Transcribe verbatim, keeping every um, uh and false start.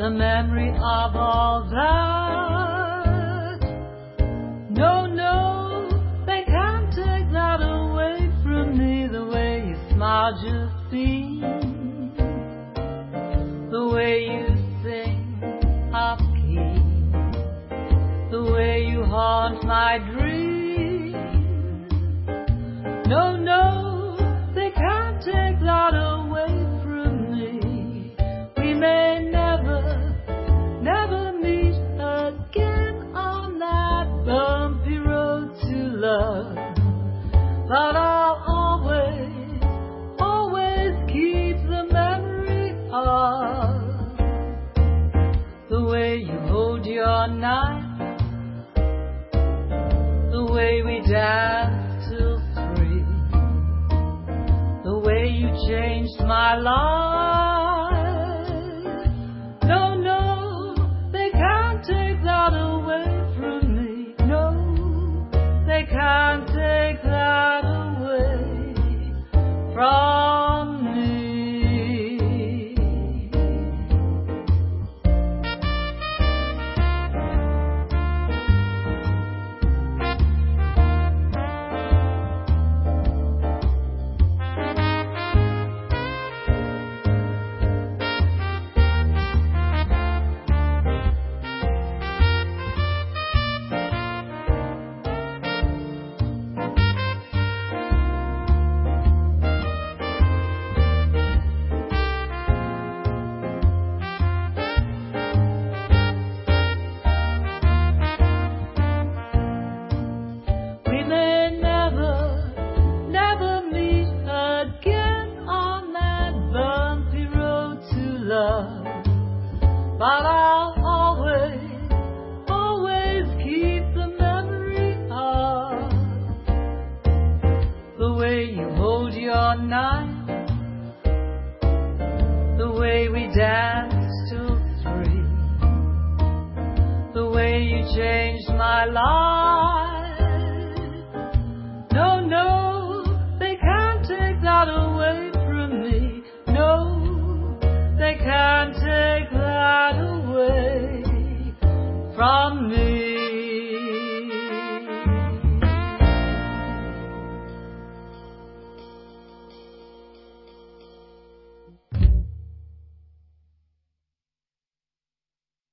the memory of all that. No, no, they can't take that away from me. The way you smile just seems, the way you sing off key, the way you haunt my dreams. No, no, they can't take that away from me. We may never, never meet again on that bumpy road to love, but I'll always, always keep the memory of the way you hold your knife, the way we danced till three, the way you changed my life. No, no, they can't take that away from me. No, they can't take that away from me. But I'll always, always keep the memory of the way you hold your knife, the way we danced till three, the way you changed my life.